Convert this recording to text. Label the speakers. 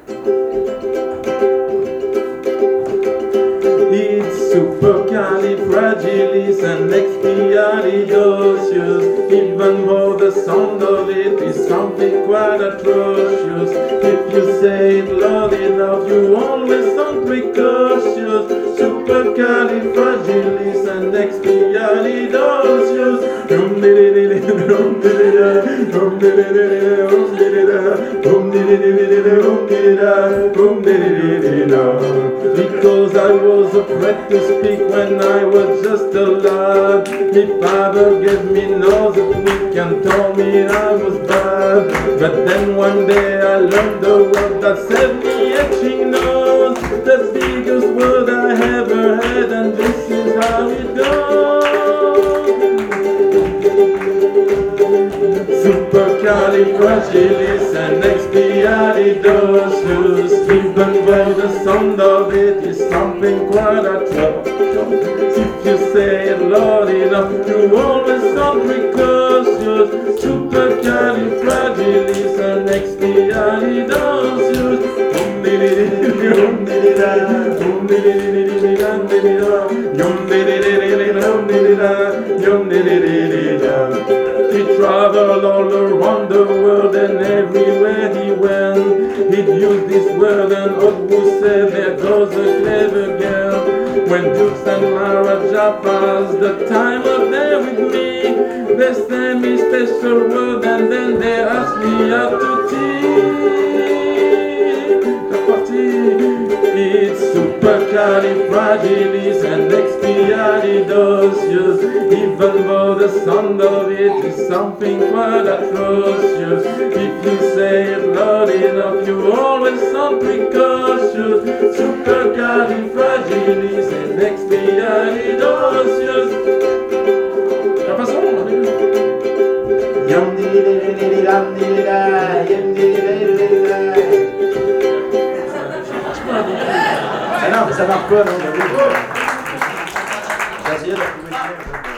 Speaker 1: It's supercalifragilisticexpialidocious. Even though the sound of it is something quite atrocious. If you say it loud enough, you always sound precocious. Supercalifragilisticexpialidocious. Because I was afraid to speak when I was just a lad. My father gave me nose a week and told me I was bad. But then one day I learned the word that saved me itching nose. The biggest word I ever had, and this is how it goes. Supercalifragilisticexpialidocious. Even though the sound of it is something quite atrocious. If you say it loud enough, you always sound precocious. Supercalifragilisticexpialidocious. He traveled all around the world, and everywhere he went, he'd use this word, and always said, there goes a clever girl. When Dukes and Maharaja pass the time of day with me, they say me special word, and then they ask me out to tea. It's supercalifragilisticexpialidocious. Even though the sound of it is something quite atrocious. If you say it loud enough, you always sound precocious. Supercalifragilisticexpialidocious. La façon, ah non, mais ça marche pas, non? J'ai essayé de trouver